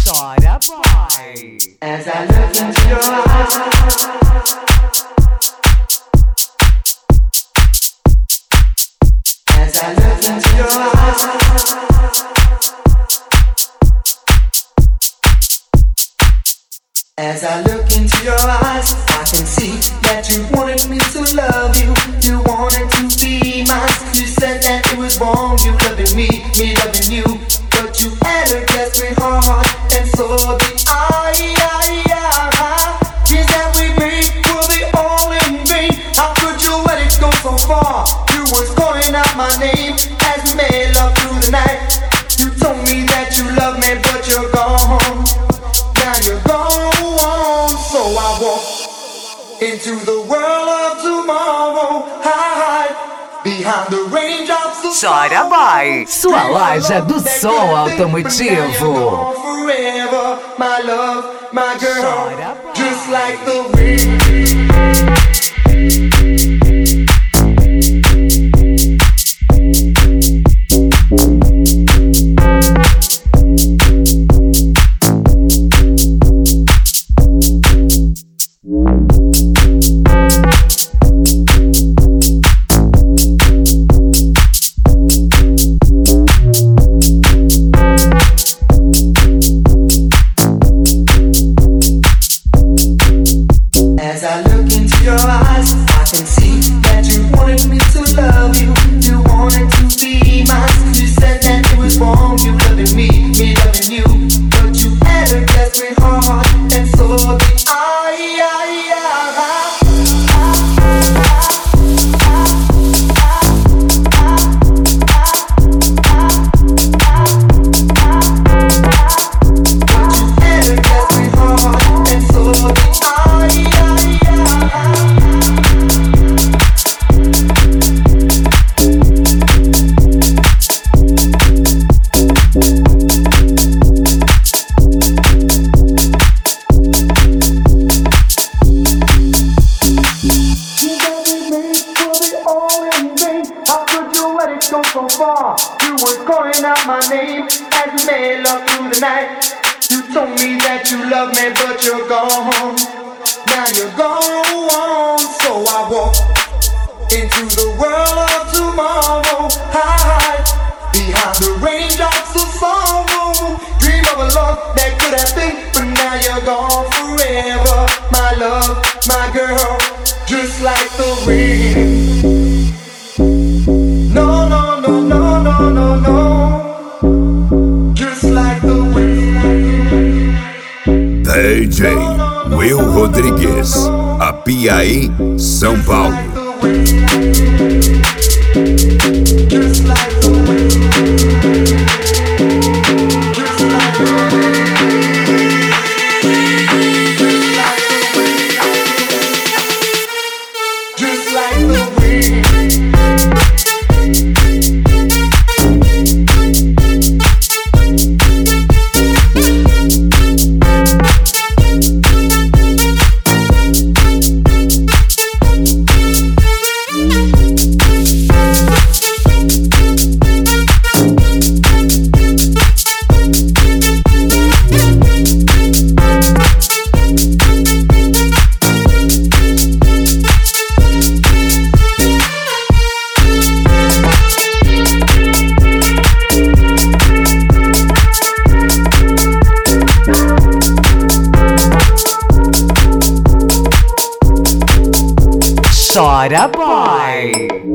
Chora Boy. As I look into your eyes, as I look into your eyes, as I look into your eyes, I can see that you wanted me to love you. You wanted to be mine. You said that it was wrong, you loving me loving you. But you had a desperate heart, and so did I. Is that we made will be all in vain? How could you let it go so far? You was calling out my name as we made love through the night. You told me that you love me, but you're gone. Now you're gone, so I walk into the world of tomorrow. Hide behind the raindrops of Chora Boy, sua loja do som automotivo. Forever, my love, my girl, just like the wind. As I look into your eyes, I can see that you wanted me to love you. You wanted to be mine. You said that it was wrong, you loving me loving you. But you had a desperate heart, and so did I. So far, you were calling out my name as we made love through the night. You told me that you love me, but you're gone. Now you're gone, so I walk into the world of tomorrow. Hide behind the raindrops of sorrow. Dream of a love that could have been, but now you're gone forever. My love, my girl, just like the wind. No, no, no, no, no, no, no. Just like the wind. DJ Will Rodrigues, Apiaí, São Paulo. Just like the wind. Just like the wind. Just like the wind. Chora Boy.